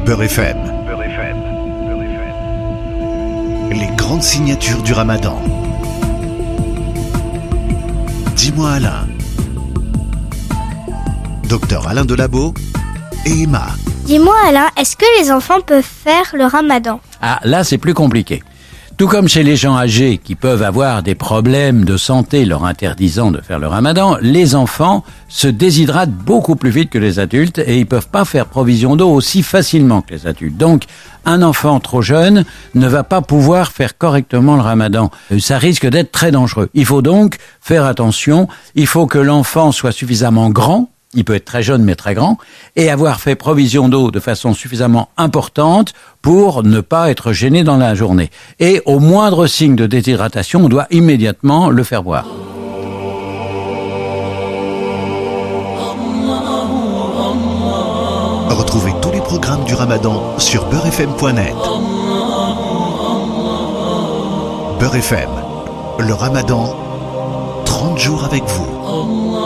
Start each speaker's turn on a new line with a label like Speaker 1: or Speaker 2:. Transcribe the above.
Speaker 1: Beurre FM. Les grandes signatures du Ramadan. Dis-moi Alain. Docteur Alain Delabo et Emma.
Speaker 2: Dis-moi Alain, est-ce que les enfants peuvent faire le Ramadan ?
Speaker 3: Ah, là c'est plus compliqué. Tout comme chez les gens âgés qui peuvent avoir des problèmes de santé leur interdisant de faire le Ramadan, les enfants se déshydratent beaucoup plus vite que les adultes et ils peuvent pas faire provision d'eau aussi facilement que les adultes. Donc, un enfant trop jeune ne va pas pouvoir faire correctement le Ramadan. Ça risque d'être très dangereux. Il faut donc faire attention. Il faut que l'enfant soit suffisamment grand. Il peut être très jeune mais très grand, et avoir fait provision d'eau de façon suffisamment importante pour ne pas être gêné dans la journée. Et au moindre signe de déshydratation, on doit immédiatement le faire boire.
Speaker 1: Retrouvez tous les programmes du Ramadan sur beurrefm.net. Beurre FM, le Ramadan, 30 jours avec vous.